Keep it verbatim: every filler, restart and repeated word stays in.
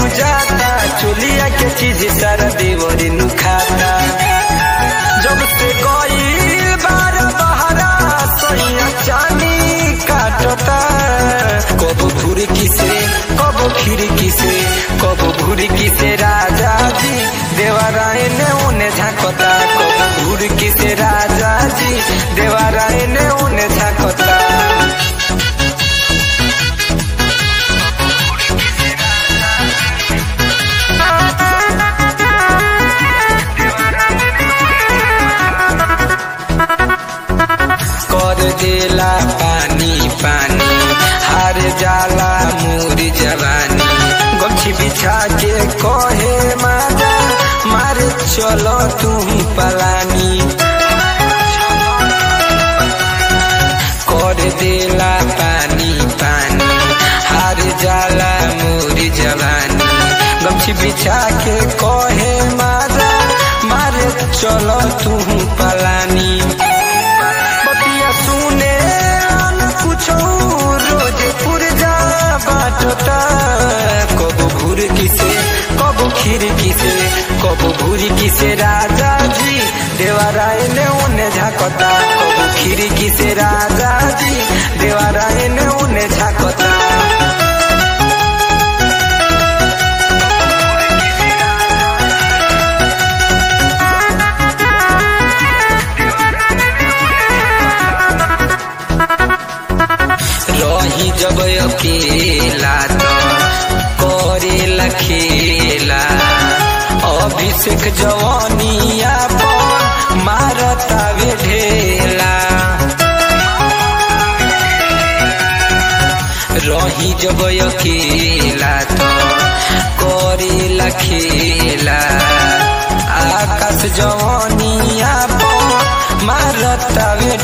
जाता चुलिया के चीज सारा देवरी नु खाता। जब से गई बार बहरा सैया चानी काटता। कब भुरकी से कब खिड़की से कब भुरकी से राजा जी देवराय ने उन्हें झांकता। कब भुरकी से राजा जी देवराय ने उन्हें झांकता। कर देला पानी पानी हार जाला मोर जवानी। गमछी बिछा के कहे माजा मारे चलो तुम पलानी। कर देला पानी पानी हार जाला मोर जवानी। गमछी बिछा के कहे माजा मारे चलो तुम पलानी। सुने कुछ रोज पुरजा बाटता। कब भुरकी से कब खिड़की से कब भुरकी से राजा जी देवराय ने उन्हें झांकता। कब खिड़की से राजा जी देवराय ने उन्हें झांकता। रही जब अकेला तो करेला खेला। अभिषेक जवानिया पर मारता वे ढेला। रही जब अकेला तो करेला खेला। आकाश जवानिया पर मारता वे